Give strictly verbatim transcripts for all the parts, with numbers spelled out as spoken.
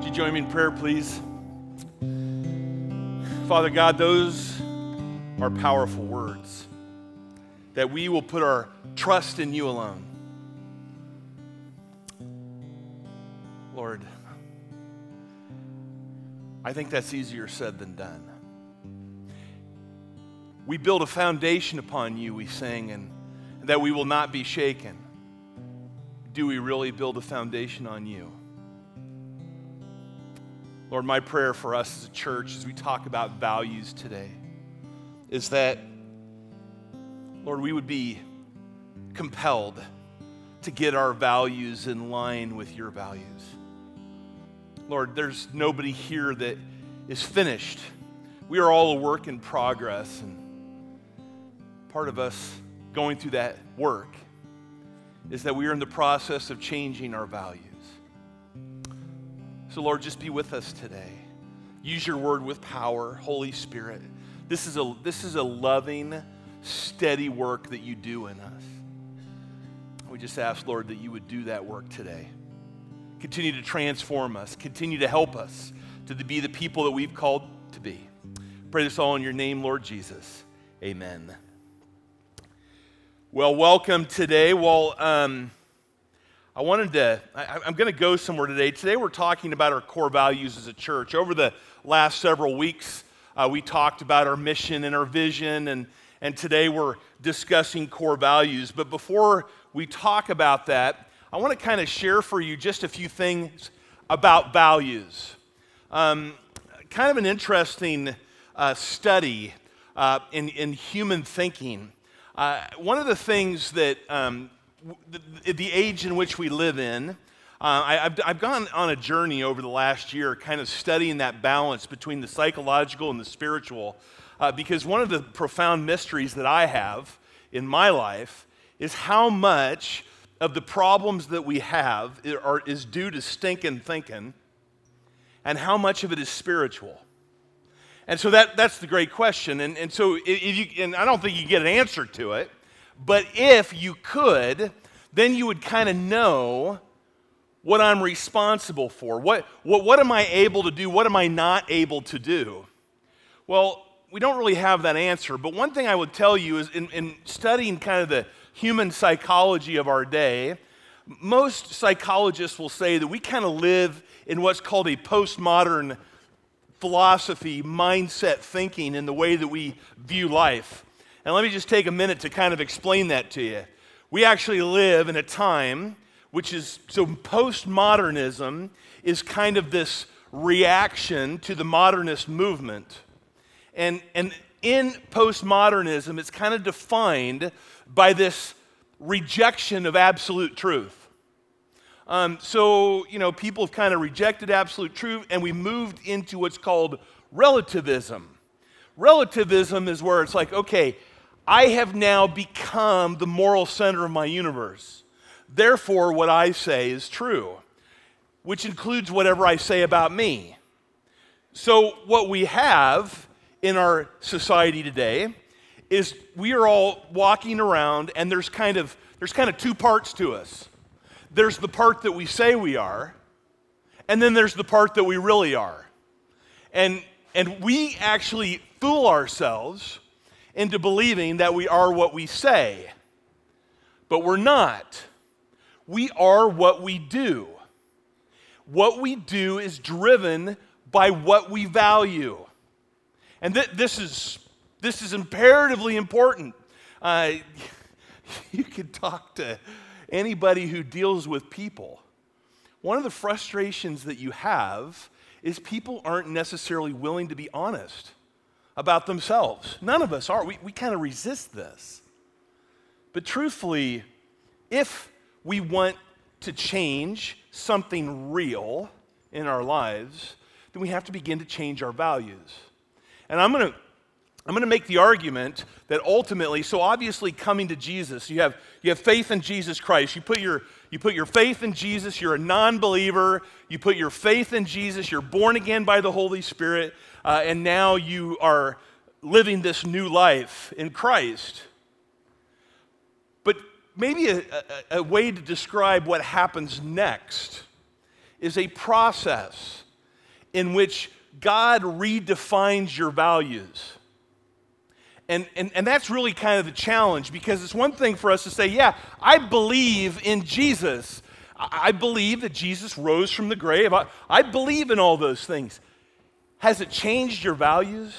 Would you join me in prayer, please? Father God, those are powerful words, that we will put our trust in you alone. Lord, I think that's easier said than done. We build a foundation upon you, we sing, and that we will not be shaken. Do we really build a foundation on you? Lord, my prayer for us as a church as we talk about values today is that, Lord, we would be compelled to get our values in line with your values. Lord, there's nobody here that is finished. We are all a work in progress, and part of us going through that work is that we are in the process of changing our values. So Lord, just be with us today. Use your word with power, Holy Spirit. This is a, this is a loving, steady work that you do in us. We just ask, Lord, that you would do that work today. Continue to transform us. Continue to help us to be the people that we've called to be. Pray this all in your name, Lord Jesus. Amen. Well, welcome today. Well, um, I wanted to, I, I'm going to go somewhere today. Today we're talking about our core values as a church. Over the last several weeks, uh, we talked about our mission and our vision, and, and today we're discussing core values. But before we talk about that, I want to kind of share for you just a few things about values. Um, kind of an interesting uh, study uh, in, in human thinking. Uh, one of the things that um, the, the age in which we live in, uh, I, I've, I've gone on a journey over the last year kind of studying that balance between the psychological and the spiritual, uh, because one of the profound mysteries that I have in my life is how much of the problems that we have are, is due to stinking thinking, and how much of it is spiritual. And so that, that's the great question. And, and so if you, and I don't think you get an answer to it, but if you could, then you would kind of know what I'm responsible for. What, what, what am I able to do? What am I not able to do? Well, we don't really have that answer, but one thing I would tell you is in, in studying kind of the human psychology of our day, most psychologists will say that we kind of live in what's called a postmodern philosophy, mindset thinking in the way that we view life. And let me just take a minute to kind of explain that to you. We actually live in a time which is, so postmodernism is kind of this reaction to the modernist movement. And, and in postmodernism, it's kind of defined by this rejection of absolute truth. Um, so, you know, people have kind of rejected absolute truth, and we moved into what's called relativism. Relativism is where it's like, okay, I have now become the moral center of my universe. Therefore, what I say is true, which includes whatever I say about me. So what we have in our society today is we are all walking around, and there's kind of there's kind of two parts to us. There's the part that we say we are, and then there's the part that we really are. And, and we actually fool ourselves into believing that we are what we say, but we're not. We are what we do. What we do is driven by what we value. And th- this is this is imperatively important. Uh, you could talk to anybody who deals with people. One of the frustrations that you have is people aren't necessarily willing to be honest about themselves. None of us are. We, we kind of resist this. But truthfully, if we want to change something real in our lives, then we have to begin to change our values. And I'm going to I'm going to make the argument that ultimately, so obviously coming to Jesus, you have you have faith in Jesus Christ. You put your you put your faith in Jesus, you're a non-believer, you put your faith in Jesus, you're born again by the Holy Spirit, uh, and now you are living this new life in Christ. But maybe a, a, a way to describe what happens next is a process in which God redefines your values. And, and, and that's really kind of the challenge, because it's one thing for us to say, yeah, I believe in Jesus. I, I believe that Jesus rose from the grave. I, I believe in all those things. Has it changed your values?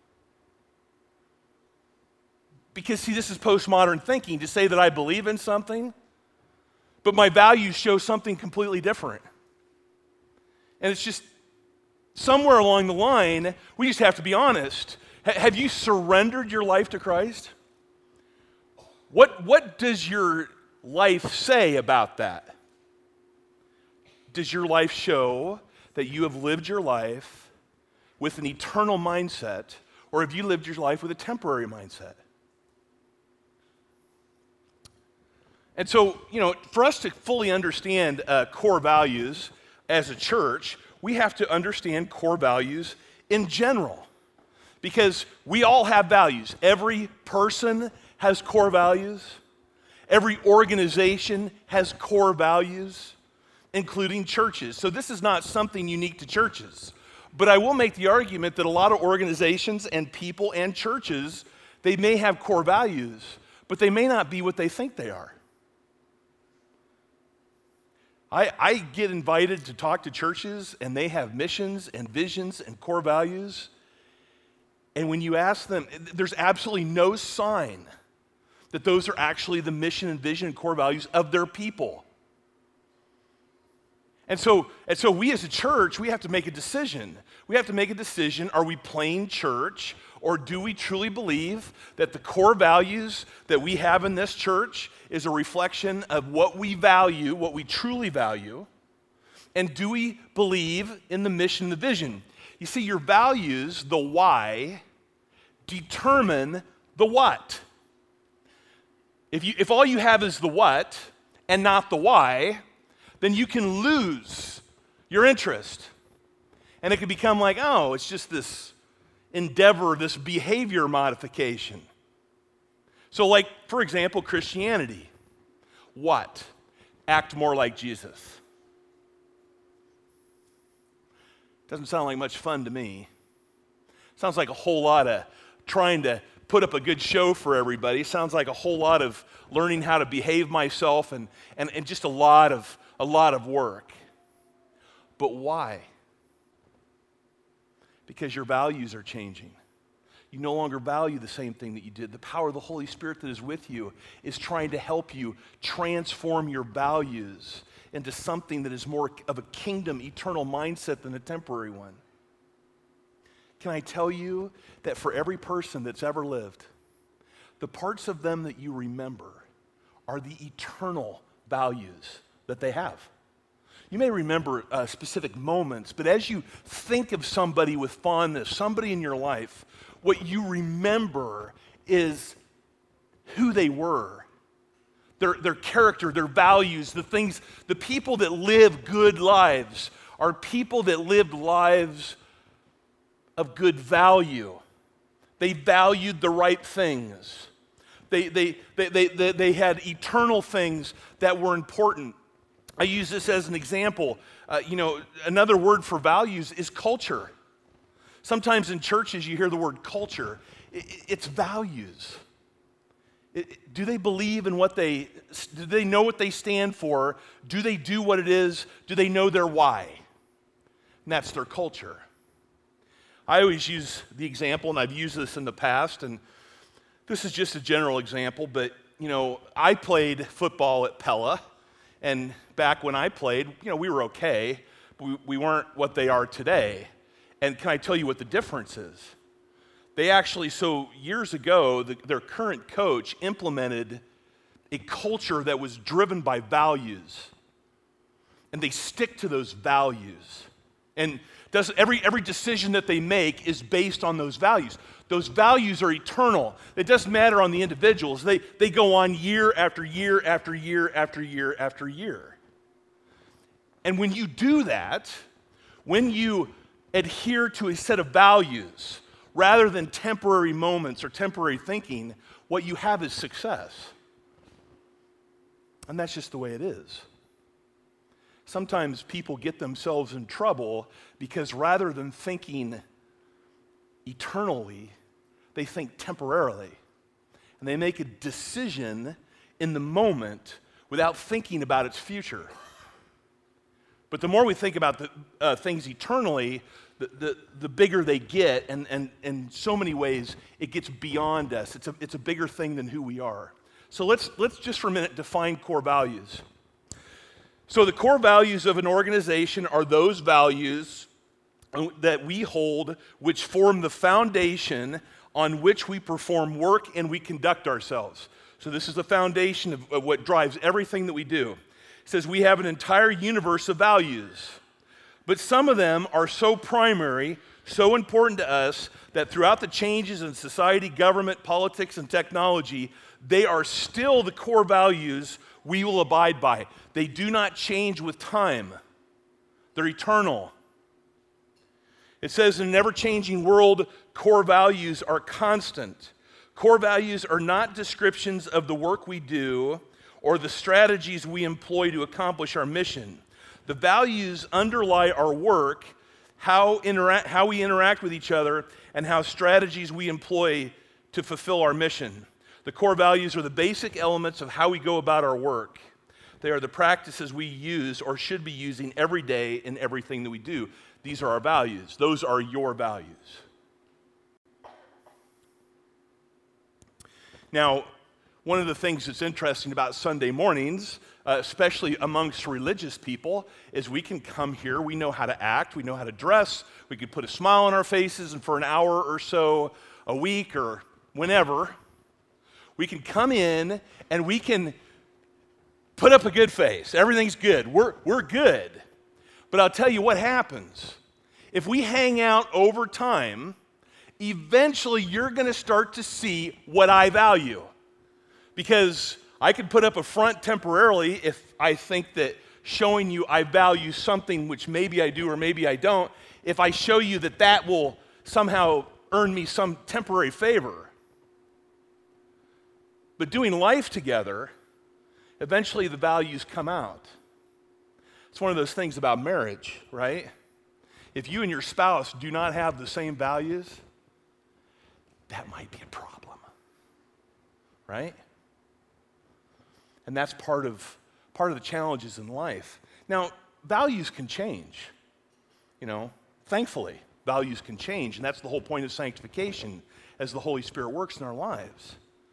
Because, see, this is postmodern thinking, to say that I believe in something, but my values show something completely different. And it's just somewhere along the line, we just have to be honest. Have you surrendered your life to Christ? What, what does your life say about that? Does your life show that you have lived your life with an eternal mindset, or have you lived your life with a temporary mindset? And so, you know, for us to fully understand uh, core values as a church, we have to understand core values in general. Because we all have values. Every person has core values. Every organization has core values, including churches. So this is not something unique to churches. But I will make the argument that a lot of organizations and people and churches, they may have core values, but they may not be what they think they are. I, I get invited to talk to churches, and they have missions and visions and core values. And when you ask them, there's absolutely no sign that those are actually the mission and vision and core values of their people. And so, and so we as a church, we have to make a decision. We have to make a decision, are we playing church, or do we truly believe that the core values that we have in this church is a reflection of what we value, what we truly value, and do we believe in the mission and the vision? You see, your values, the why, determine the what. If you, if all you have is the what and not the why, then you can lose your interest. And it can become like, oh, it's just this endeavor, this behavior modification. So like, for example, Christianity. What? Act more like Jesus. Doesn't sound like much fun to me. Sounds like a whole lot of trying to put up a good show for everybody. Sounds like a whole lot of learning how to behave myself and, and, and just a lot of a lot of work. But why? Because your values are changing. You no longer value the same thing that you did. The power of the Holy Spirit that is with you is trying to help you transform your values into something that is more of a kingdom, eternal mindset than a temporary one. Can I tell you that for every person that's ever lived, the parts of them that you remember are the eternal values that they have. You may remember uh, specific moments, but as you think of somebody with fondness, somebody in your life, what you remember is who they were, their, their character, their values, the things, the people that live good lives are people that lived lives of good value. They valued the right things. They, they, they, they, they, they had eternal things that were important. I use this as an example. Uh, you know, another word for values is culture. Sometimes in churches you hear the word culture. It, it's values. It, do they believe in what they, do they know what they stand for? Do they do what it is? Do they know their why? And that's their culture. I always use the example, and I've used this in the past, and this is just a general example, but, you know, I played football at Pella. And back when I played, you know, we were okay, but we, we weren't what they are today. And can I tell you what the difference is? They actually, so years ago, the, their current coach implemented a culture that was driven by values. And they stick to those values. And does, every, every decision that they make is based on those values. Those values are eternal. It doesn't matter on the individuals. They, they go on year after year after year after year after year. And when you do that, when you adhere to a set of values rather than temporary moments or temporary thinking, what you have is success. And that's just the way it is. sometimes people get themselves in trouble because rather than thinking eternally, they think temporarily. And they make a decision in the moment without thinking about its future. But the more we think about the, uh, things eternally, the, the, the bigger they get, and, and, and in so many ways, it gets beyond us. It's a, it's a bigger thing than who we are. So let's, let's just for a minute define core values. So the core values of an organization are those values that we hold which form the foundation on which we perform work and we conduct ourselves. So this is the foundation of, of what drives everything that we do. It says we have an entire universe of values. But some of them are so primary, so important to us, that throughout the changes in society, government, politics, and technology, they are still the core values we will abide by. They do not change with time. They're eternal. It says in an ever-changing world, core values are constant. Core values are not descriptions of the work we do or the strategies we employ to accomplish our mission. The values underlie our work, how, intera- how we interact with each other, and how strategies we employ to fulfill our mission. The core values are the basic elements of how we go about our work. They are the practices we use or should be using every day in everything that we do. These are our values. Those are your values. Now, one of the things that's interesting about Sunday mornings, uh, especially amongst religious people, is we can come here, we know how to act, we know how to dress, we could put a smile on our faces, and for an hour or so a week or whenever, we can come in and we can put up a good face. Everything's good. We're, we're good. But I'll tell you what happens. If we hang out over time, eventually you're going to start to see what I value. Because I could put up a front temporarily if I think that showing you I value something, which maybe I do or maybe I don't, if I show you that that will somehow earn me some temporary favor. But doing life together, eventually the values come out. It's one of those things about marriage, right? If you and your spouse do not have the same values, that might be a problem, right? And that's part of part of the challenges in life. Now, values can change. You know, thankfully, values can change, and that's the whole point of sanctification as the Holy Spirit works in our lives.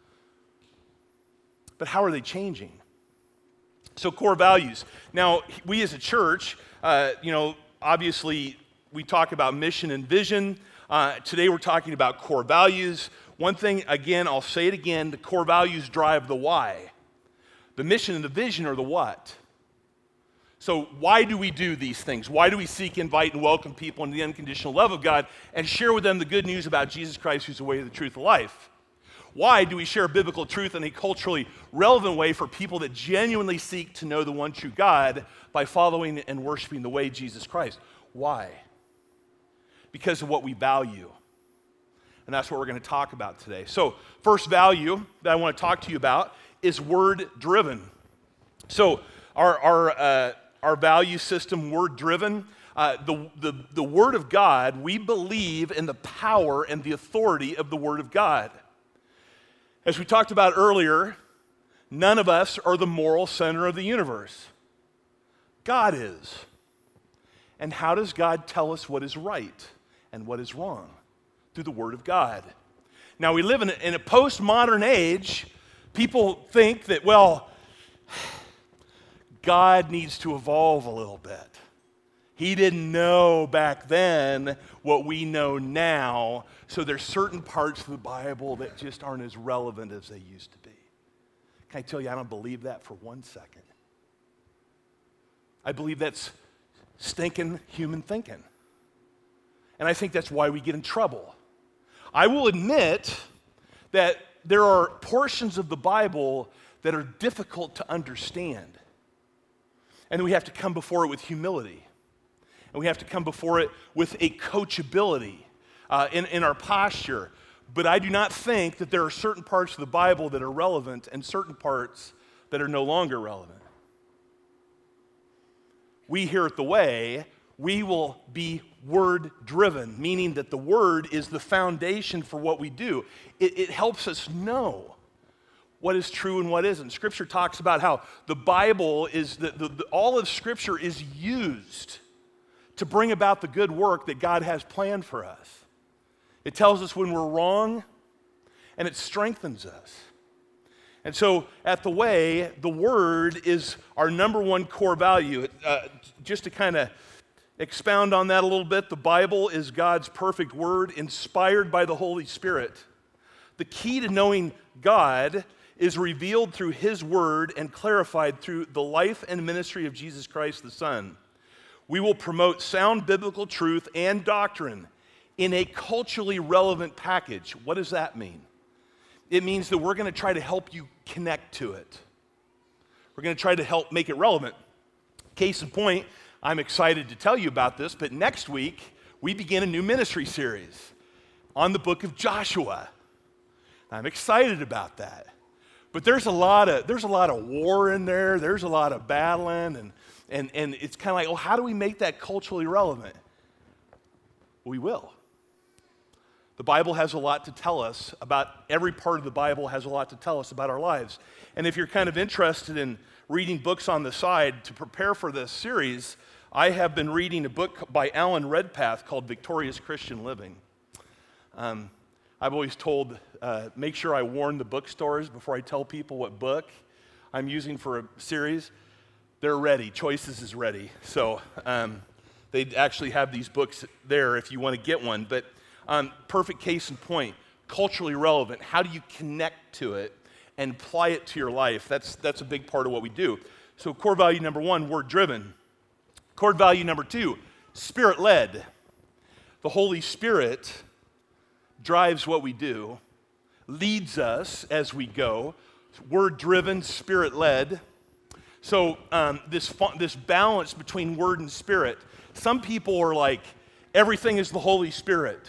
But how are they changing? So core values. Now, we as a church, uh, you know, obviously we talk about mission and vision. Uh, today we're talking about core values. One thing, again, I'll say it again, the core values drive the why. The mission and the vision are the what. So why do we do these things? Why do we seek, invite, and welcome people into the unconditional love of God and share with them the good news about Jesus Christ, who's the way, the truth, the life? Why do we share biblical truth in a culturally relevant way for people that genuinely seek to know the one true God by following and worshiping the way Jesus Christ? Why? Because of what we value. And that's what we're going to talk about today. So, first value that I want to talk to you about is word-driven. So, our our uh, our value system, word-driven. Uh, the, the the Word of God, we believe in the power and the authority of the Word of God. As we talked about earlier, none of us are the moral center of the universe. God is. And how does God tell us what is right and what is wrong? Through the Word of God. Now, we live in a, in a postmodern age. People think that, well, God needs to evolve a little bit. He didn't know back then what we know now, so there's certain parts of the Bible that just aren't as relevant as they used to be. Can I tell you, I don't believe that for one second. I believe that's stinking human thinking. And I think that's why we get in trouble. I will admit that there are portions of the Bible that are difficult to understand. And we have to come before it with humility. And we have to come before it with a coachability uh, in, in our posture. But I do not think that there are certain parts of the Bible that are relevant and certain parts that are no longer relevant. we here at The Way, we will be word-driven, meaning that the word is the foundation for what we do. It, it helps us know what is true and what isn't. Scripture talks about how the Bible is, the, the, the, all of Scripture is used to bring about the good work that God has planned for us. It tells us when we're wrong, and it strengthens us. And so at The Way, the Word is our number one core value. Uh, just to kind of expound on that a little bit, the Bible is God's perfect Word, inspired by the Holy Spirit. The key to knowing God is revealed through His Word and clarified through the life and ministry of Jesus Christ the Son. We will promote sound biblical truth and doctrine in a culturally relevant package. What does that mean? It means that we're going to try to help you connect to it. We're going to try to help make it relevant. Case in point, I'm excited to tell you about this, but next week we begin a new ministry series on the book of Joshua. I'm excited about that. But there's a lot of there's a lot of war in there. There's a lot of battling, and and and it's kind of like, oh, how do we make that culturally relevant? We will. The Bible has a lot to tell us about, every part of the Bible has a lot to tell us about our lives. And if you're kind of interested in reading books on the side to prepare for this series, I have been reading a book by Alan Redpath called Victorious Christian Living. Um, I've always told, uh, make sure I warn the bookstores before I tell people what book I'm using for a series. They're ready. Choices is ready. So um, they actually have these books there if you want to get one. But Um, perfect case in point, culturally relevant. How do you connect to it and apply it to your life? That's, that's a big part of what we do. So core value number one, word-driven. Core value number two, spirit-led. The Holy Spirit drives what we do, leads us as we go. Word-driven, spirit-led. So um, this, this balance between word and spirit. Some people are like, everything is the Holy Spirit.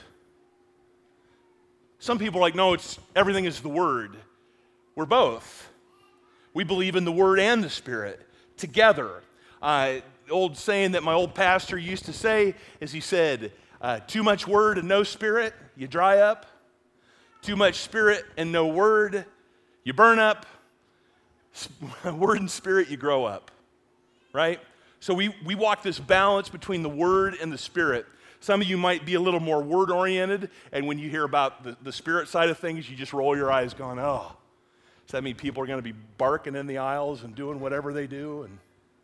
Some people are like, no, it's everything is the Word. We're both. We believe in the Word and the Spirit together. Uh, the old saying that my old pastor used to say is he said, uh, too much Word and no Spirit, you dry up. Too much Spirit and no Word, you burn up. Word and Spirit, you grow up, right? So we, we walk this balance between the Word and the Spirit. Some of you might be a little more word-oriented, and when you hear about the, the spirit side of things, you just roll your eyes going, oh, does that mean people are going to be barking in the aisles and doing whatever they do? And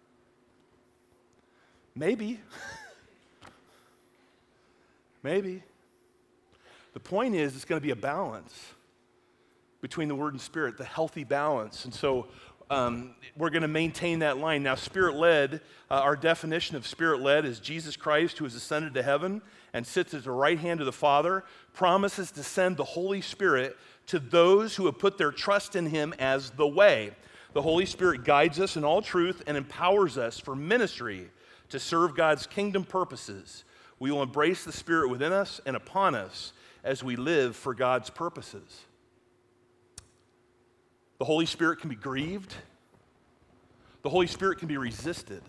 maybe. Maybe. The point is, it's going to be a balance between the Word and Spirit, the healthy balance. And so Um, we're going to maintain that line. Now, spirit-led, uh, our definition of spirit-led is Jesus Christ, who has ascended to heaven and sits at the right hand of the Father, promises to send the Holy Spirit to those who have put their trust in Him as the way. The Holy Spirit guides us in all truth and empowers us for ministry to serve God's kingdom purposes. We will embrace the Spirit within us and upon us as we live for God's purposes. The Holy Spirit can be grieved. The Holy Spirit can be resisted.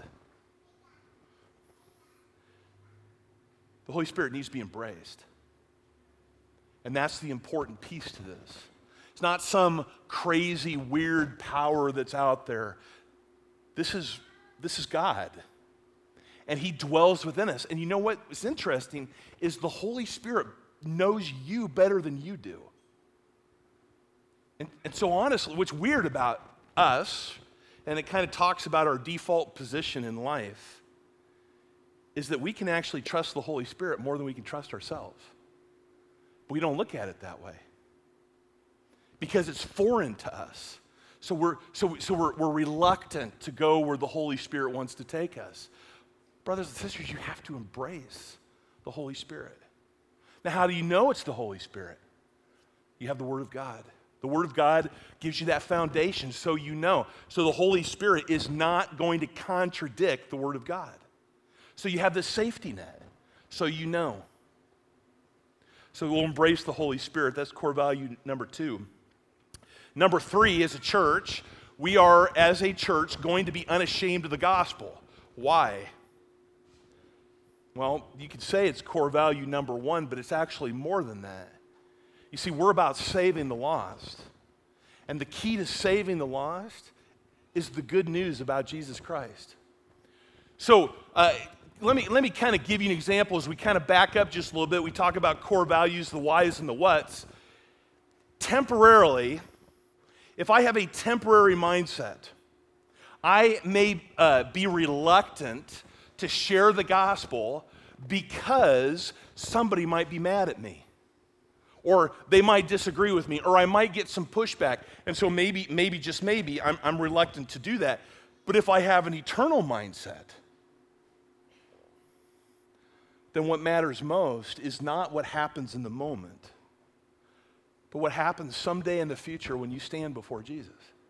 The Holy Spirit needs to be embraced. And that's the important piece to this. It's not some crazy, weird power that's out there. This is, this is God. And He dwells within us. And you know what is interesting is the Holy Spirit knows you better than you do. And, and so honestly, what's weird about us, and it kind of talks about our default position in life, is that we can actually trust the Holy Spirit more than we can trust ourselves. But we don't look at it that way because it's foreign to us. So we're, so, so we're, we're reluctant to go where the Holy Spirit wants to take us. Brothers and sisters, you have to embrace the Holy Spirit. Now, how do you know it's the Holy Spirit? You have the Word of God. The Word of God gives you that foundation so you know. So the Holy Spirit is not going to contradict the Word of God. So you have this safety net, so you know. So we'll embrace the Holy Spirit. That's core value number two. Number three, as a church, we are, as a church, going to be unashamed of the gospel. Why? Well, you could say it's core value number one, but it's actually more than that. You see, we're about saving the lost. And the key to saving the lost is the good news about Jesus Christ. So uh, let me, let me kind of give you an example as we kind of back up just a little bit. We talk about core values, the whys and the whats. Temporarily, if I have a temporary mindset, I may uh, be reluctant to share the gospel because somebody might be mad at me, or they might disagree with me, or I might get some pushback. And so maybe, maybe, just maybe, I'm, I'm reluctant to do that. But if I have an eternal mindset, then what matters most is not what happens in the moment, but what happens someday in the future when you stand before Jesus.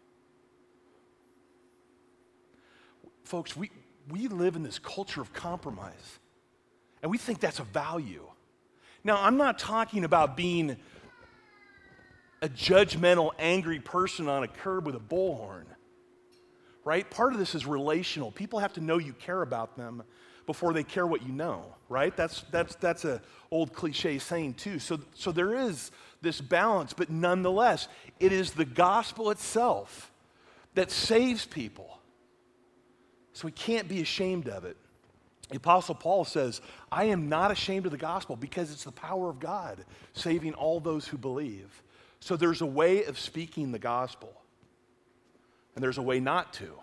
Folks, we, we live in this culture of compromise, and we think that's a value. Now, I'm not talking about being a judgmental, angry person on a curb with a bullhorn, right? Part of this is relational. People have to know you care about them before they care what you know, right? That's that's that's a old cliche saying too. So so there is this balance, but nonetheless, it is the gospel itself that saves people. So we can't be ashamed of it. The Apostle Paul says, I am not ashamed of the gospel because it's the power of God saving all those who believe. So there's a way of speaking the gospel, and there's a way not to.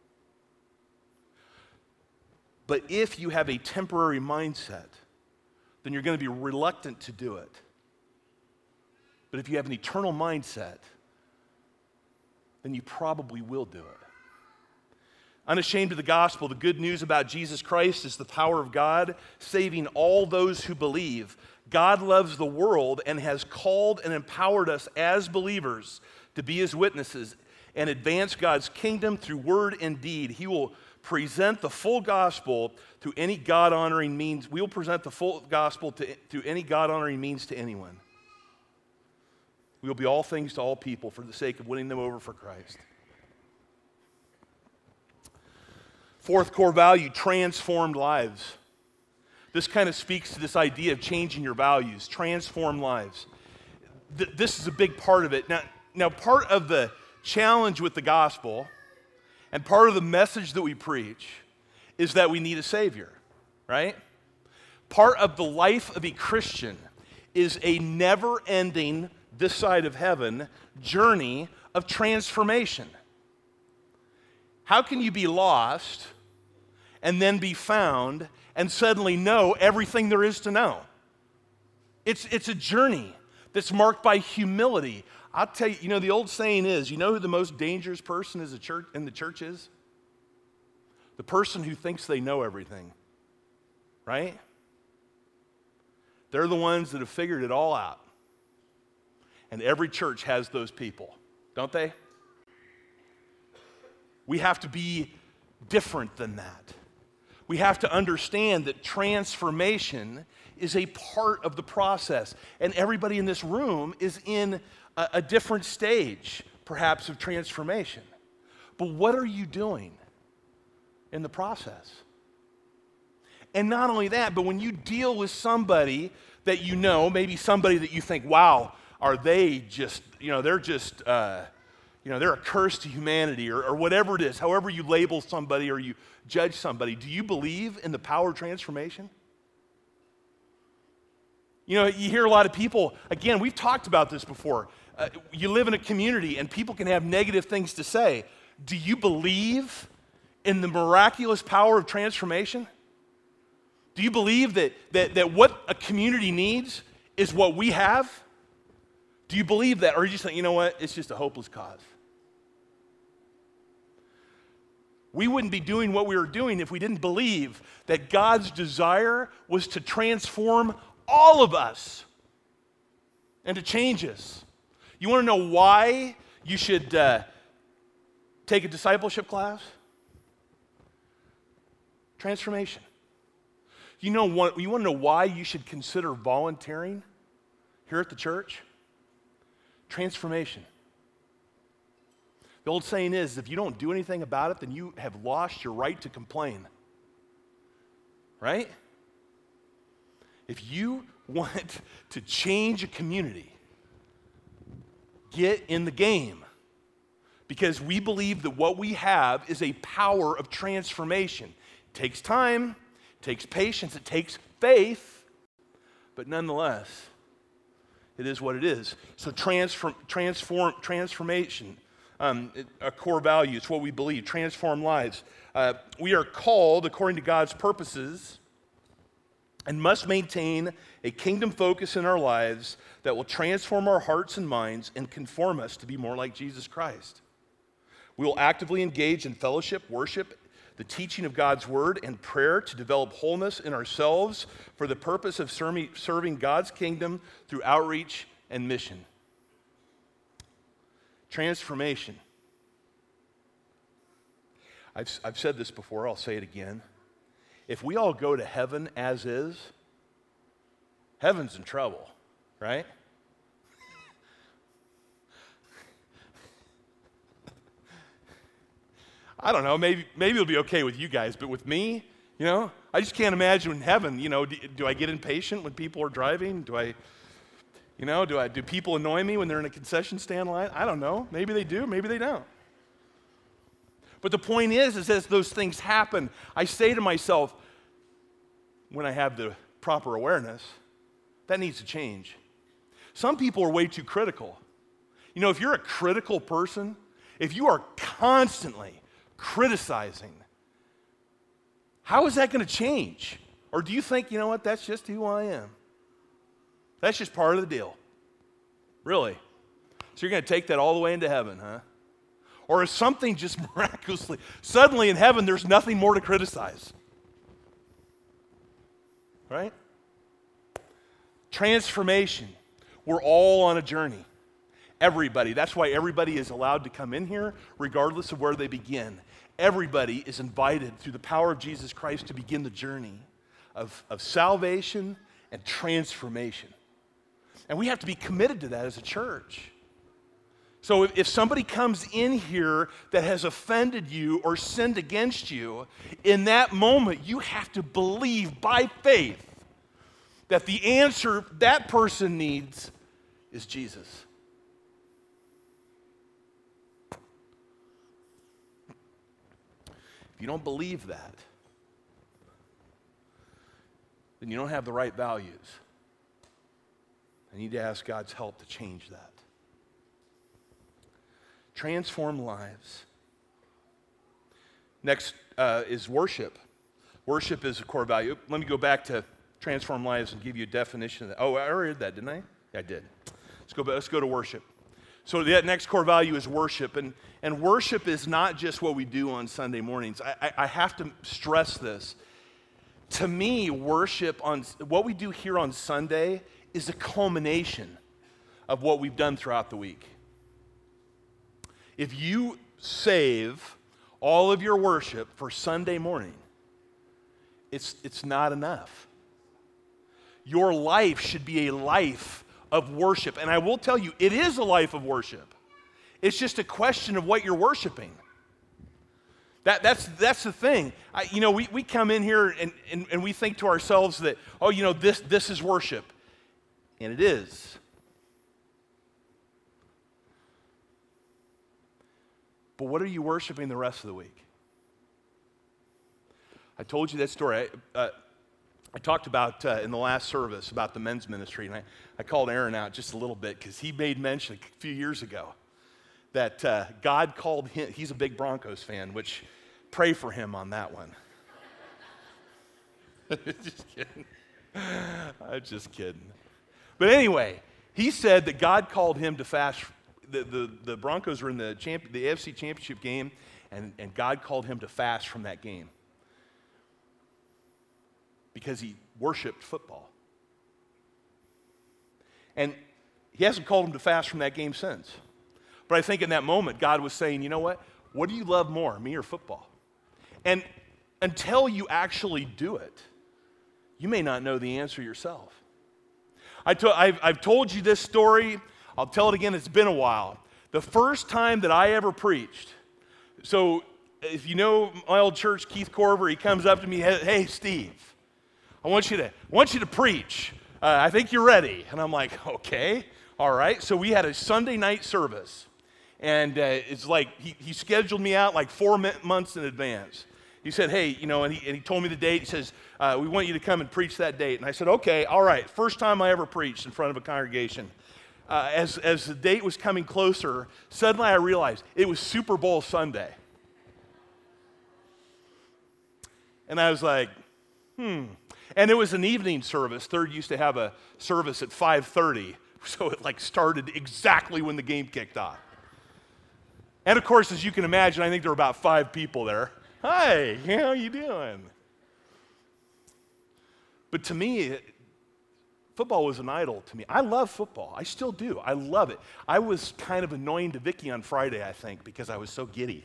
But if you have a temporary mindset, then you're going to be reluctant to do it. But if you have an eternal mindset, then you probably will do it. Unashamed of the gospel, the good news about Jesus Christ is the power of God saving all those who believe. God loves the world and has called and empowered us as believers to be his witnesses and advance God's kingdom through word and deed. He will present the full gospel through any God-honoring means. We will present the full gospel to, through any God-honoring means to anyone. We will be all things to all people for the sake of winning them over for Christ. Fourth core value, transformed lives. This kind of speaks to this idea of changing your values, transformed lives. Th- this is a big part of it. Now, now, part of the challenge with the gospel and part of the message that we preach is that we need a Savior, right? Part of the life of a Christian is a never-ending, this side of heaven, journey of transformation. How can you be lost and then be found and suddenly know everything there is to know? It's, it's a journey that's marked by humility. I'll tell you, you know, the old saying is, you know who the most dangerous person is a church, in the church is? The person who thinks they know everything, right? They're the ones that have figured it all out. And every church has those people, don't they? We have to be different than that. We have to understand that transformation is a part of the process. And everybody in this room is in a, a different stage, perhaps, of transformation. But what are you doing in the process? And not only that, but when you deal with somebody that you know, maybe somebody that you think, wow, are they just, you know, they're just, uh, you know, they're a curse to humanity, or, or whatever it is, however you label somebody or you judge somebody. Do you believe in the power of transformation? You know, you hear a lot of people, again, we've talked about this before. Uh, you live in a community and people can have negative things to say. Do you believe in the miraculous power of transformation? Do you believe that, that, that what a community needs is what we have? Do you believe that? Or are you just think, you know what, it's just a hopeless cause? We wouldn't be doing what we were doing if we didn't believe that God's desire was to transform all of us and to change us. You want to know why you should uh, take a discipleship class? Transformation. You know what, you want to know why you should consider volunteering here at the church? Transformation. The old saying is, if you don't do anything about it, then you have lost your right to complain. right? If you want to change a community, get in the game. Because we believe that what we have is a power of transformation. It takes time, it takes patience, it takes faith, but nonetheless, it is what it is. So transform, transform, transformation, um, a core value, it's what we believe, transform lives. Uh, we are called, according to God's purposes, and must maintain a kingdom focus in our lives that will transform our hearts and minds and conform us to be more like Jesus Christ. We will actively engage in fellowship, worship, the teaching of God's word, and prayer to develop wholeness in ourselves for the purpose of serving God's kingdom through outreach and mission. Transformation. I've, I've said this before, I'll say it again. If we all go to heaven as is, heaven's in trouble, right? I don't know, maybe maybe it'll be okay with you guys, but with me, you know, I just can't imagine in heaven, you know, do, do I get impatient when people are driving? Do I, you know, do I do people annoy me when they're in a concession stand line? I don't know. Maybe they do, maybe they don't. But the point is, is as those things happen, I say to myself, when I have the proper awareness, that needs to change. Some people are way too critical. You know, if you're a critical person, if you are constantly criticizing, how is that going to change? Or do you think, you know what, that's just who I am? That's just part of the deal. Really? So you're going to take that all the way into heaven, huh? Or is something just miraculously, suddenly in heaven there's nothing more to criticize? Right? Transformation. We're all on a journey. Everybody. That's why everybody is allowed to come in here regardless of where they begin. Everybody is invited through the power of Jesus Christ to begin the journey of, of salvation and transformation. And we have to be committed to that as a church. So if, if somebody comes in here that has offended you or sinned against you, in that moment you have to believe by faith that the answer that person needs is Jesus. If you don't believe that, then you don't have the right values. I need to ask God's help to change that. Transform lives. Next uh, is worship. Worship is a core value. Let me go back to transform lives and give you a definition of that. Oh, I already did that, didn't I? Yeah, I did. Let's go, let's go to worship. So the next core value is worship. And, and worship is not just what we do on Sunday mornings. I, I, I have to stress this. To me, worship, on what we do here on Sunday, is a culmination of what we've done throughout the week. If you save all of your worship for Sunday morning, it's, it's not enough. Your life should be a life of worship. And I will tell you, it is a life of worship. It's just a question of what you're worshiping. That, that's, that's the thing. I, you know, we, we come in here and, and, and we think to ourselves that, oh, you know, this, this is worship. And it is. But what are you worshiping the rest of the week? I told you that story. I, uh, I talked about uh, in the last service about the men's ministry, and I, I called Aaron out just a little bit because he made mention a few years ago that uh, God called him. He's a big Broncos fan, which pray for him on that one. Just kidding. I'm just kidding. But anyway, he said that God called him to fast. The, the, the Broncos were in the, champ, the A F C Championship game, and, and God called him to fast from that game because he worshiped football. And he hasn't called him to fast from that game since. But I think in that moment, God was saying, you know what? What do you love more, me or football? And until you actually do it, you may not know the answer yourself. I to, I've, I've told you this story. I'll tell it again. It's been a while. The first time that I ever preached, so if you know my old church, Keith Corver, he comes up to me, hey, Steve, I want you to, I want you to preach. Uh, I think you're ready. And I'm like, okay, all right. So we had a Sunday night service. And uh, it's like, he, he scheduled me out like four months in advance. He said, hey, you know, and he, and he told me the date. He says, uh, we want you to come and preach that date. And I said, okay, all right. First time I ever preached in front of a congregation. Uh, as, as the date was coming closer, suddenly I realized it was Super Bowl Sunday. And I was like, hmm. And it was an evening service. Third used to have a service at five thirty. So it like started exactly when the game kicked off. And of course, as you can imagine, I think there were about five people there. Hi, how you doing? But to me, football was an idol to me. I love football. I still do. I love it. I was kind of annoying to Vicky on Friday, I think, because I was so giddy.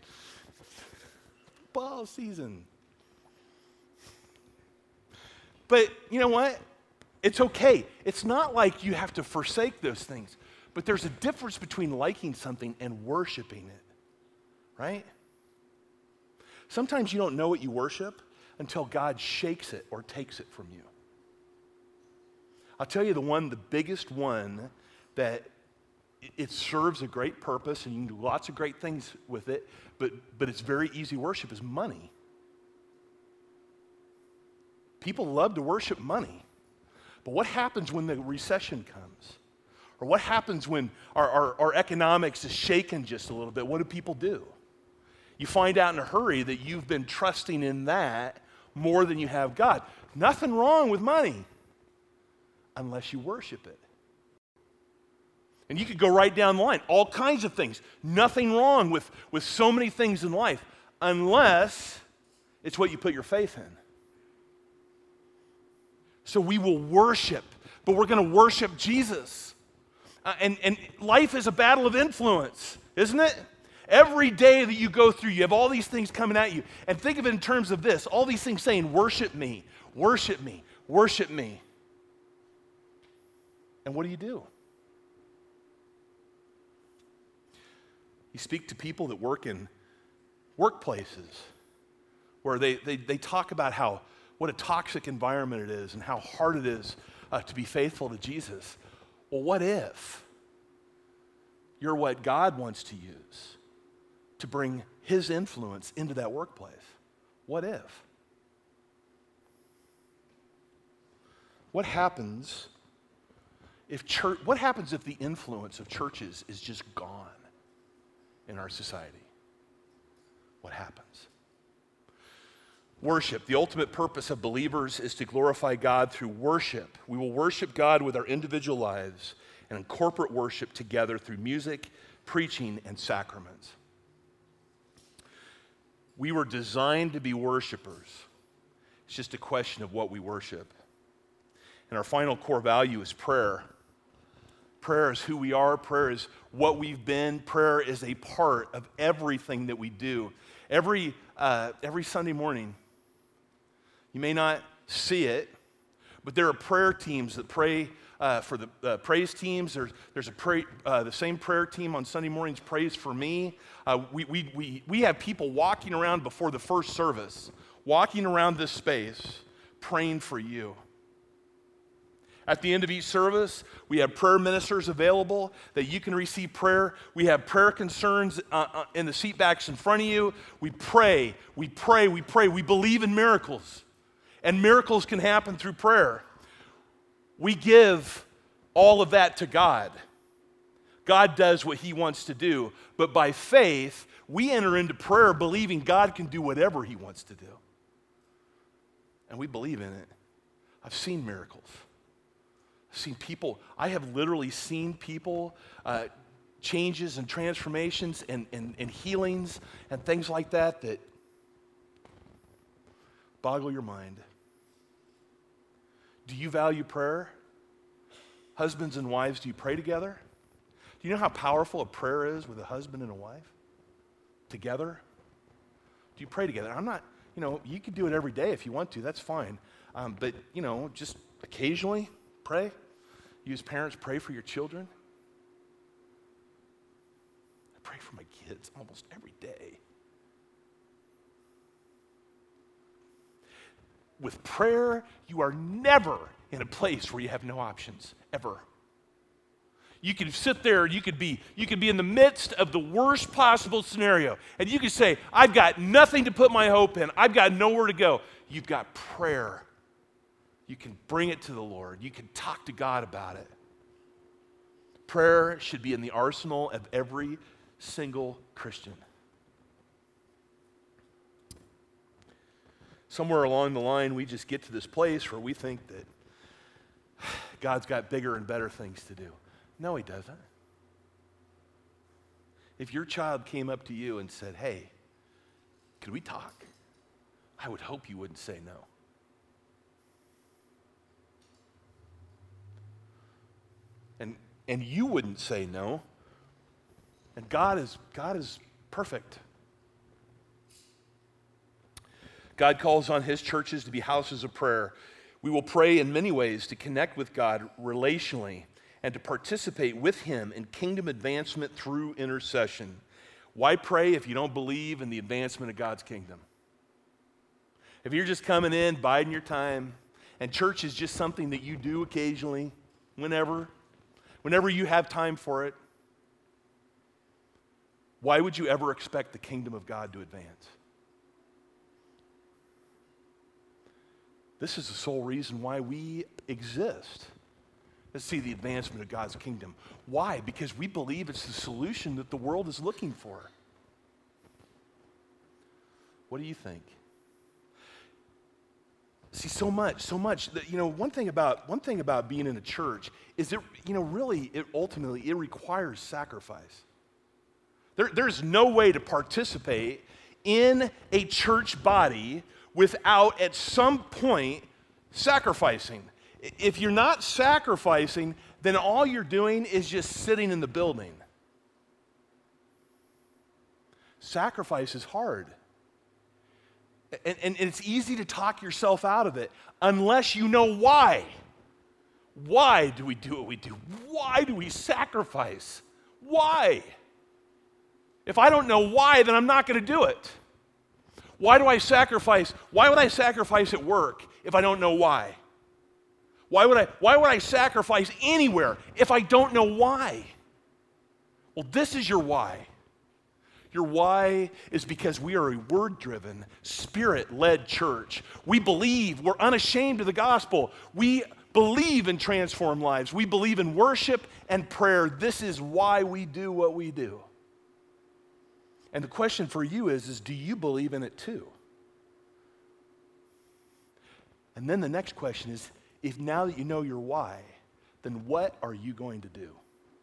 Football season. But you know what? It's okay. It's not like you have to forsake those things. But there's a difference between liking something and worshiping it, right? Sometimes you don't know what you worship until God shakes it or takes it from you. I'll tell you the one, the biggest one that it serves a great purpose and you can do lots of great things with it, but, but it's very easy worship is money. People love to worship money. But what happens when the recession comes? Or what happens when our, our, our economics is shaken just a little bit? What do people do? You find out in a hurry that you've been trusting in that more than you have God. Nothing wrong with money unless you worship it. And you could go right down the line, all kinds of things. Nothing wrong with, with so many things in life unless it's what you put your faith in. So we will worship, but we're going to worship Jesus. Uh, and, and life is a battle of influence, isn't it? Every day that you go through, you have all these things coming at you. And think of it in terms of this, all these things saying, worship me, worship me, worship me. And what do you do? You speak to people that work in workplaces where they, they, they talk about how what a toxic environment it is and how hard it is uh, to be faithful to Jesus. Well, what if you're what God wants to use to bring his influence into that workplace? What if? What happens if church, what happens if the influence of churches is just gone in our society? What happens? Worship. The ultimate purpose of believers is to glorify God through worship. We will worship God with our individual lives and in corporate worship together through music, preaching, and sacraments. We were designed to be worshipers. It's just a question of what we worship. And our final core value is prayer. Prayer is who we are. Prayer is what we've been. Prayer is a part of everything that we do. Every, uh, every Sunday morning, you may not see it, but there are prayer teams that pray uh, for the uh, praise teams. There's, there's a pray, uh, the same prayer team on Sunday mornings prays for me. Uh, we, we, we, we have people walking around before the first service, walking around this space, praying for you. At the end of each service, we have prayer ministers available that you can receive prayer. We have prayer concerns uh, uh, in the seat backs in front of you. We pray, we pray, we pray. We believe in miracles, and miracles can happen through prayer. We give all of that to God. God does what he wants to do, but by faith, we enter into prayer believing God can do whatever he wants to do. And we believe in it. I've seen miracles. Seen people, I have literally seen people, uh, changes and transformations and, and, and healings and things like that that boggle your mind. Do you value prayer? Husbands and wives, do you pray together? Do you know how powerful a prayer is with a husband and a wife? Together? Do you pray together? I'm not, you know, you can do it every day if you want to, that's fine. Um, but, you know, just occasionally pray. You as parents, pray for your children. I pray for my kids almost every day. with prayer, you are never in a place where you have no options, ever. You can sit there, you could be, you could be in the midst of the worst possible scenario, and you could say, I've got nothing to put my hope in. I've got nowhere to go. You've got prayer. You can bring it to the Lord. You can talk to God about it. Prayer should be in the arsenal of every single Christian. Somewhere along the line, we just get to this place where we think that God's got bigger and better things to do. No, he doesn't. If your child came up to you and said, hey, could we talk? I would hope you wouldn't say no. And and you wouldn't say no. And God is God is perfect. God calls on his churches to be houses of prayer. We will pray in many ways to connect with God relationally and to participate with him in kingdom advancement through intercession. Why pray if you don't believe in the advancement of God's kingdom? If you're just coming in, biding your time, and church is just something that you do occasionally, whenever, whenever you have time for it, why would you ever expect the kingdom of God to advance? This is the sole reason why we exist. Let's see the advancement of God's kingdom. Why? Because we believe it's the solution that the world is looking for. What do you think? See, so much, so much. That, you know, one thing about one thing about being in a church is that, you know, really, it ultimately it requires sacrifice. There, there's no way to participate in a church body without at some point sacrificing. If you're not sacrificing, then all you're doing is just sitting in the building. Sacrifice is hard. And, and, and it's easy to talk yourself out of it unless you know why. Why do we do what we do? Why do we sacrifice? Why? If I don't know why, then I'm not going to do it. Why do I sacrifice? Why would I sacrifice at work if I don't know why? Why would I, why would I sacrifice anywhere if I don't know why? Well, this is your why. Your why is because we are a word-driven, spirit-led church. We believe, we're unashamed of the gospel. We believe in transformed lives. We believe in worship and prayer. This is why we do what we do. And the question for you is, is do you believe in it too? And then the next question is, if now that you know your why, then what are you going to do?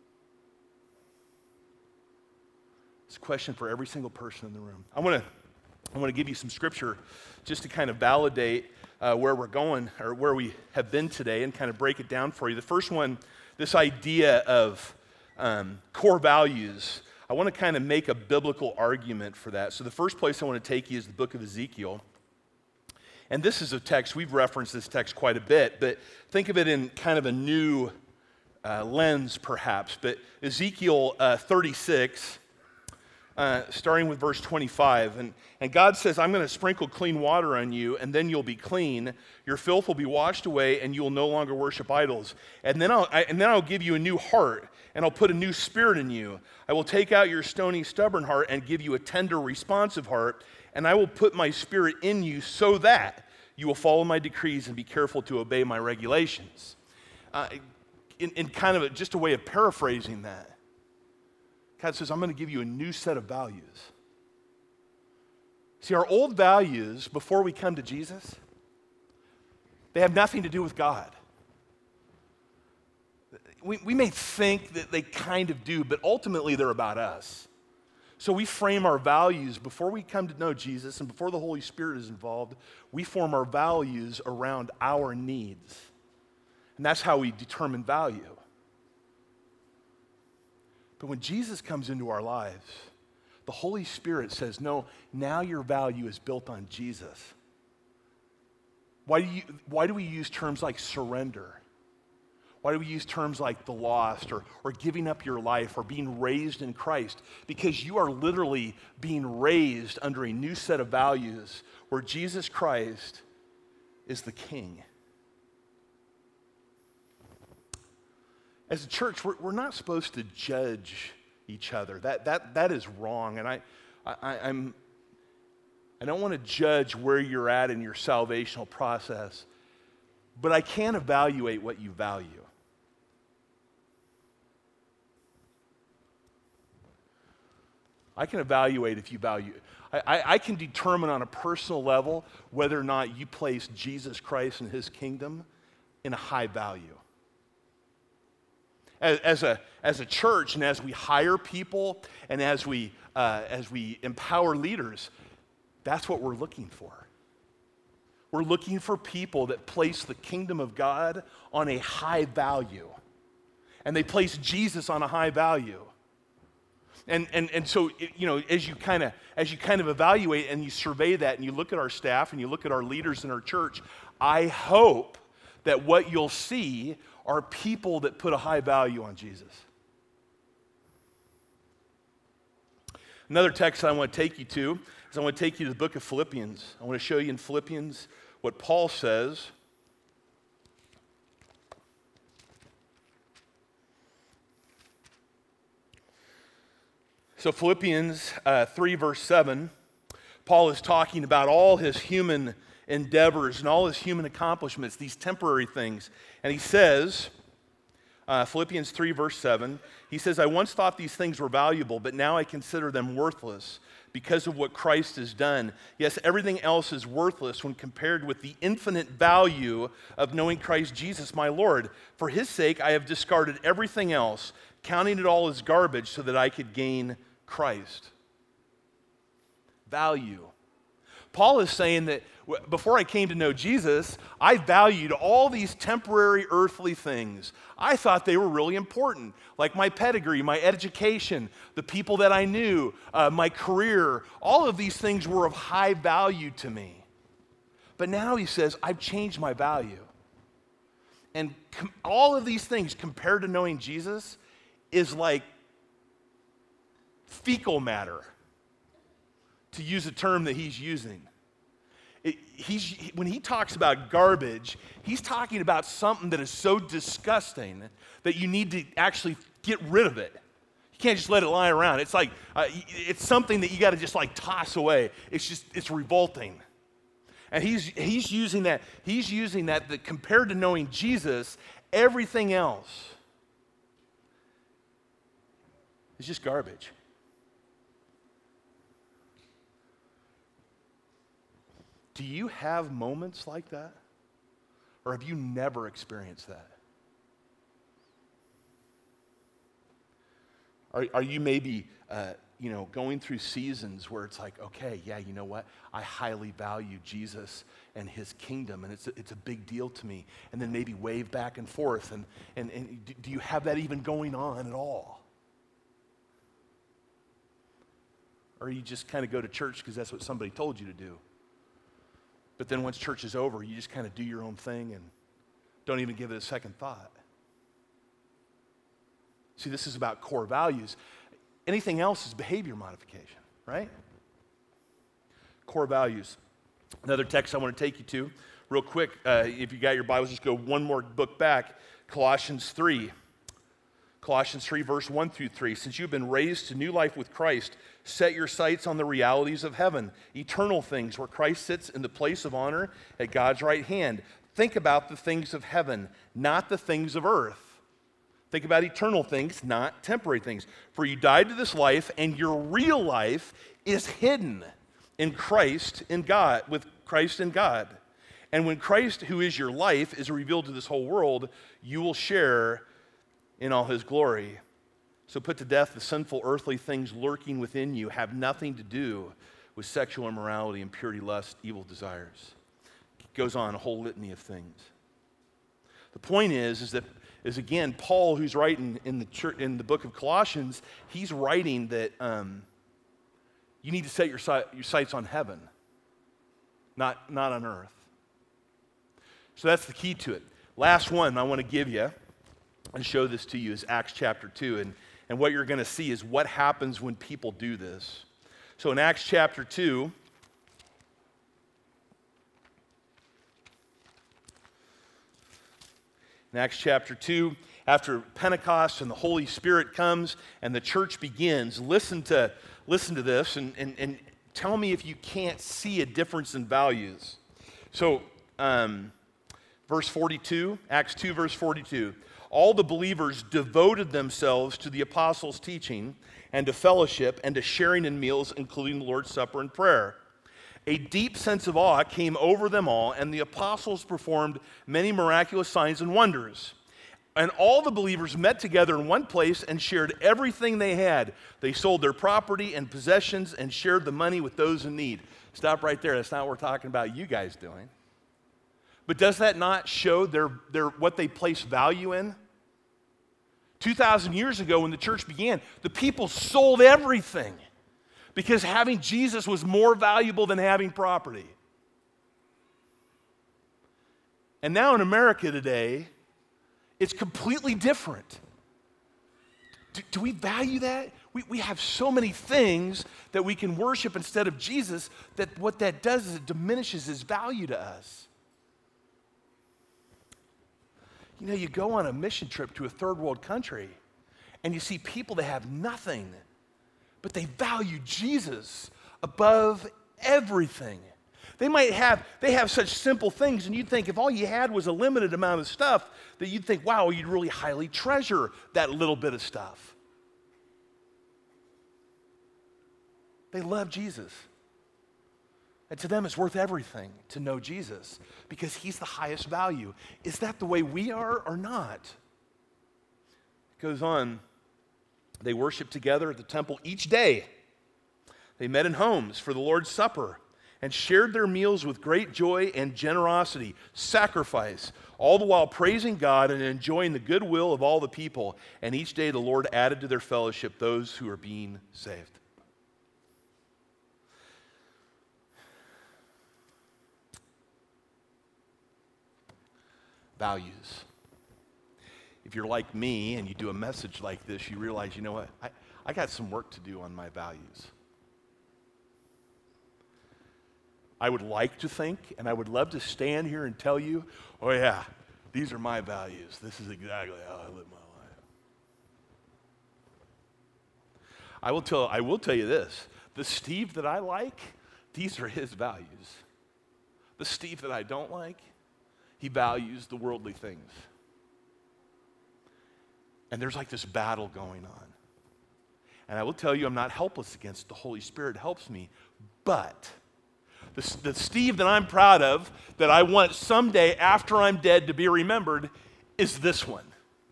It's a question for every single person in the room. I want to I want to give you some scripture just to kind of validate uh, where we're going or where we have been today and kind of break it down for you. The first one, this idea of um, core values, I want to kind of make a biblical argument for that. So the first place I want to take you is the book of Ezekiel. And this is a text, we've referenced this text quite a bit, but think of it in kind of a new uh, lens perhaps. But Ezekiel uh, thirty-six, uh, starting with verse twenty-five, and, and God says, I'm going to sprinkle clean water on you, and then you'll be clean. Your filth will be washed away, and you will no longer worship idols. And then I'll, I, and then I'll give you a new heart, and I'll put a new spirit in you. I will take out your stony, stubborn heart and give you a tender, responsive heart, and I will put my spirit in you so that you will follow my decrees and be careful to obey my regulations. Uh, in, in kind of a, just a way of paraphrasing that, God says, I'm going to give you a new set of values. See, our old values before we come to Jesus, they have nothing to do with God. We, we may think that they kind of do, but ultimately they're about us. So we frame our values before we come to know Jesus and before the Holy Spirit is involved, we form our values around our needs. And that's how we determine value. But when Jesus comes into our lives, the Holy Spirit says, no, now your value is built on Jesus. Why do you, why do we use terms like surrender? Why do we use terms like the lost or, or giving up your life or being raised in Christ? Because you are literally being raised under a new set of values where Jesus Christ is the king. As a church, we're, we're not supposed to judge each other. That, that, that is wrong. And I, I, I'm, I don't want to judge where you're at in your salvational process, but I can evaluate what you value. I can evaluate if you value. I, I, I can determine on a personal level whether or not you place Jesus Christ and his kingdom in a high value. As, as a as a church, and as we hire people, and as we uh, as we empower leaders, that's what we're looking for. We're looking for people that place the kingdom of God on a high value, and they place Jesus on a high value. And and and so, you know, as you kind of as you kind of evaluate and you survey that, and you look at our staff and you look at our leaders in our church, I hope that what you'll see are people that put a high value on Jesus. Another text I want to take you to is I want to take you to the book of Philippians. I want to show you in Philippians what Paul says. So Philippians uh, three, verse seven, Paul is talking about all his human endeavors and all his human accomplishments, these temporary things. And he says, uh, Philippians three, verse seven, he says, I once thought these things were valuable, but now I consider them worthless because of what Christ has done. Yes, everything else is worthless when compared with the infinite value of knowing Christ Jesus, my Lord. For his sake, I have discarded everything else, counting it all as garbage so that I could gain Christ. Value. Paul is saying that before I came to know Jesus, I valued all these temporary earthly things. I thought they were really important, like my pedigree, my education, the people that I knew, uh, my career. All of these things were of high value to me. But now he says, I've changed my value. And com- all of these things compared to knowing Jesus is like fecal matter, to use a term that he's using. It, he's, when he talks about garbage, he's talking about something that is so disgusting that you need to actually get rid of it. You can't just let it lie around. It's like, uh, it's something that you got to just like toss away. It's just, it's revolting. And he's, he's using that, he's using that, that compared to knowing Jesus, everything else is just garbage. Do you have moments like that? Or have you never experienced that? Are, are you maybe, uh, you know, going through seasons where it's like, okay, yeah, you know what? I highly value Jesus and his kingdom, and it's a, it's a big deal to me. And then maybe wave back and forth. And, and, and do you have that even going on at all? Or you just kind of go to church because that's what somebody told you to do? But then once church is over, you just kind of do your own thing and don't even give it a second thought. See, this is about core values. Anything else is behavior modification, right? Core values. Another text I want to take you to, real quick, uh, if you got your Bibles, just go one more book back, Colossians three. Colossians three, verse one through three. Since you've been raised to new life with Christ, set your sights on the realities of heaven, eternal things where Christ sits in the place of honor at God's right hand. Think about the things of heaven, not the things of earth. Think about eternal things, not temporary things. For you died to this life, and your real life is hidden in Christ, in God, with Christ in God. And when Christ, who is your life, is revealed to this whole world, you will share in all his glory. So put to death the sinful earthly things lurking within you, have nothing to do with sexual immorality, impurity, lust, evil desires. It goes on, a whole litany of things. The point is, is that, is again, Paul, who's writing in the church, in the book of Colossians, he's writing that um, you need to set your, sight, your sights on heaven, not, not on earth. So that's the key to it. Last one I want to give you and show this to you is Acts chapter two. And, and what you're going to see is what happens when people do this. So in Acts chapter two, In Acts chapter two, after Pentecost and the Holy Spirit comes and the church begins, listen to, listen to this and, and, and tell me if you can't see a difference in values. So, um, verse forty-two, Acts two, verse forty-two. All the believers devoted themselves to the apostles' teaching and to fellowship and to sharing in meals, including the Lord's Supper and prayer. A deep sense of awe came over them all, and the apostles performed many miraculous signs and wonders. And all the believers met together in one place and shared everything they had. They sold their property and possessions and shared the money with those in need. Stop right there. That's not what we're talking about you guys doing. But does that not show their, their, what they place value in? two thousand years ago when the church began, the people sold everything because having Jesus was more valuable than having property. And now in America today, it's completely different. Do, do we value that? We, we have so many things that we can worship instead of Jesus that what that does is it diminishes his value to us. You know, you go on a mission trip to a third world country and you see people that have nothing, but they value Jesus above everything. They might have, they have such simple things, and you'd think if all you had was a limited amount of stuff, that you'd think, wow, you'd really highly treasure that little bit of stuff. They love Jesus. And to them, it's worth everything to know Jesus because he's the highest value. Is that the way we are or not? It goes on. They worshiped together at the temple each day. They met in homes for the Lord's Supper and shared their meals with great joy and generosity, sacrifice, all the while praising God and enjoying the goodwill of all the people. And each day the Lord added to their fellowship those who are being saved. Values. If you're like me and you do a message like this, you realize, you know what, I, I got some work to do on my values. I would like to think, and I would love to stand here and tell you, oh yeah, these are my values. This is exactly how I live my life. I will tell, I will tell you this, the Steve that I like, these are his values. The Steve that I don't like, he values the worldly things. And there's like this battle going on. And I will tell you, I'm not helpless against it. The Holy Spirit helps me. But the, the Steve that I'm proud of, that I want someday after I'm dead to be remembered, is this one.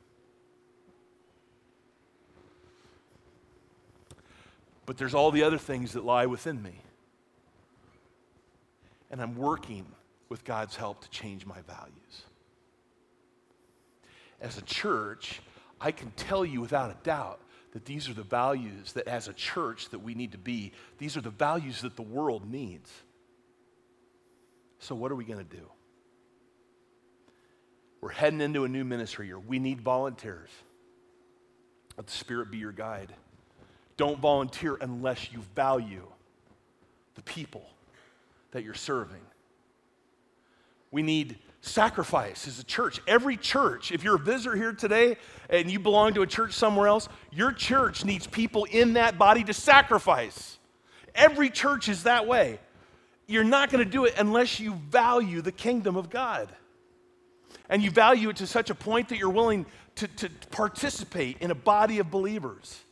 But there's all the other things that lie within me. And I'm working with God's help to change my values. As a church, I can tell you without a doubt that these are the values that as a church that we need to be. These are the values that the world needs. So what are we going to do? We're heading into a new ministry year. We need volunteers. Let the Spirit be your guide. Don't volunteer unless you value the people that you're serving. We need sacrifice as a church. Every church, if you're a visitor here today and you belong to a church somewhere else, your church needs people in that body to sacrifice. Every church is that way. You're not going to do it unless you value the kingdom of God. And you value it to such a point that you're willing to, to participate in a body of believers.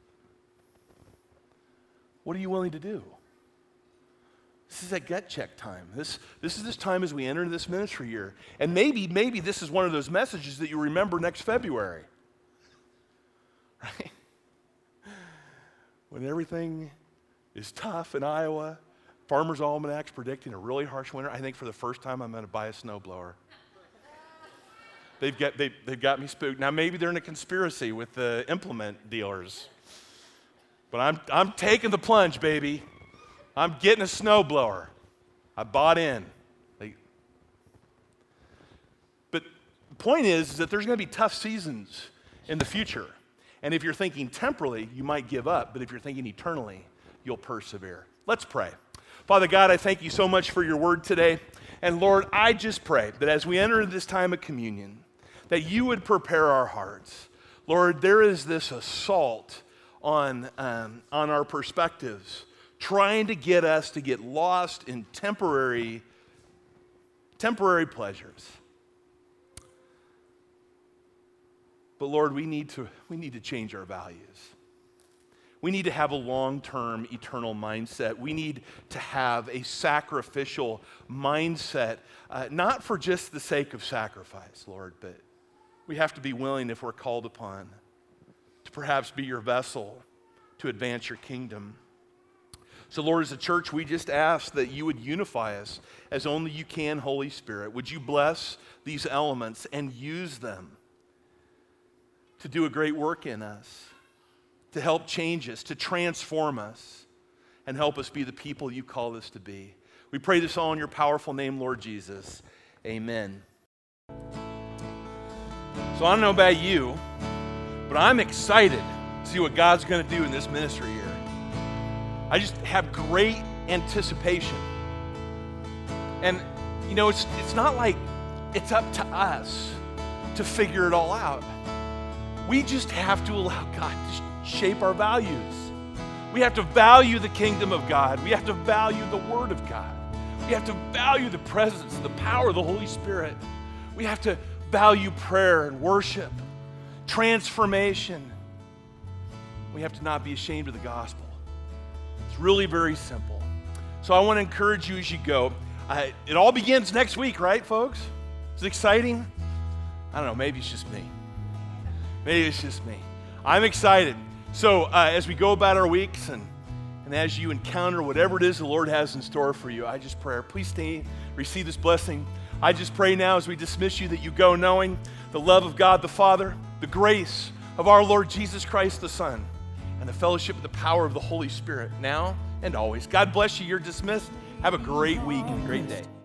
What are you willing to do? This is that gut check time. This, this is this time as we enter into this ministry year. And maybe, maybe this is one of those messages that you remember next February. Right? When everything is tough in Iowa, Farmer's Almanac's predicting a really harsh winter. I think for the first time I'm going to buy a snowblower. They've got, they, they've got me spooked. Now maybe they're in a conspiracy with the implement dealers. But I'm, I'm taking the plunge, baby. I'm getting a snowblower. I bought in. They, but the point is, is that there's going to be tough seasons in the future. And if you're thinking temporally, you might give up. But if you're thinking eternally, you'll persevere. Let's pray. Father God, I thank you so much for your word today. And Lord, I just pray that as we enter into this time of communion, that you would prepare our hearts. Lord, there is this assault on, um, on our perspectives, trying to get us to get lost in temporary, temporary pleasures. But Lord, we need to, we need to change our values. We need to have a long-term, eternal mindset. We need to have a sacrificial mindset, uh, not for just the sake of sacrifice, Lord, but we have to be willing, if we're called upon, to perhaps be your vessel to advance your kingdom. So, Lord, as a church, we just ask that you would unify us as only you can, Holy Spirit. Would you bless these elements and use them to do a great work in us, to help change us, to transform us, and help us be the people you call us to be. We pray this all in your powerful name, Lord Jesus. Amen. So I don't know about you, but I'm excited to see what God's going to do in this ministry here. I just have great anticipation. And, you know, it's, it's not like it's up to us to figure it all out. We just have to allow God to shape our values. We have to value the kingdom of God. We have to value the Word of God. We have to value the presence and the power of the Holy Spirit. We have to value prayer and worship, transformation. We have to not be ashamed of the gospel. It's really very simple. So I want to encourage you as you go. I, it all begins next week, right, folks? Is it exciting? I don't know, maybe it's just me. Maybe it's just me. I'm excited. So uh, as we go about our weeks and, and as you encounter whatever it is the Lord has in store for you, I just pray, please stay, receive this blessing. I just pray now as we dismiss you that you go knowing the love of God the Father, the grace of our Lord Jesus Christ the Son, and the fellowship of the power of the Holy Spirit now and always. God bless you. You're dismissed. Have a great week and a great day.